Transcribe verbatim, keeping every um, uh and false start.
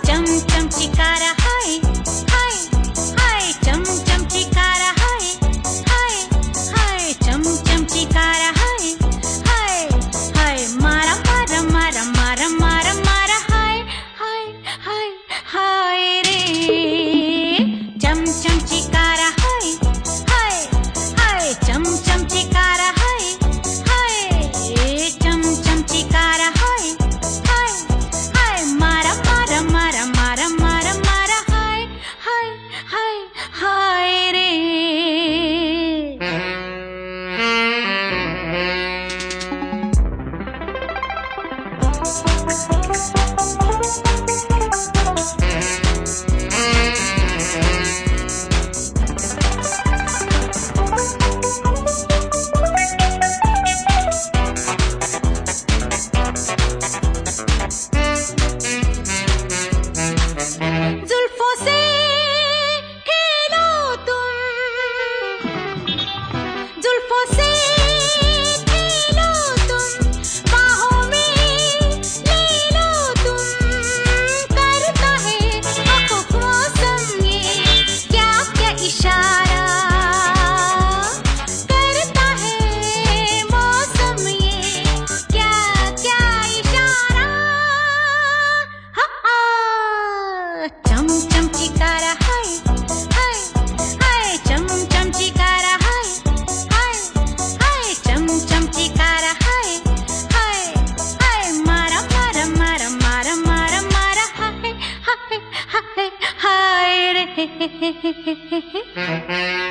चम चम चिकारा हाय हाय हाय, चम चम चिकारा हाय हाय हाय, चम चम चिकारा हाय हाय हाय, मारा मारा मारा मारा मारा मारा हाय हाय हाय हाय रे। चम चम चिकारा हाय हाय हाय, चम चम चिकारा हाय हाय, चम चम चिकारा हाय हाय हाय, मारा मारा मारा मारा मारा मारा हाय हाय हाय हाय रे। जुल्फों से खेलो तुम, जुल्फों से खेलो तुम, बाहों में ले लो तुम, करता है आँखों मौसम ये क्या क्या इशारा, करता है मौसम ये क्या क्या इशारा। चम चम चिकारा हाय हाय हाय, चम चम चिकारा हाय हाय हाय, चम चम चिकारा हाय हाय हाय, मारा मारा मारा मारा मारा मारा हाय हाय हाय हाय रे।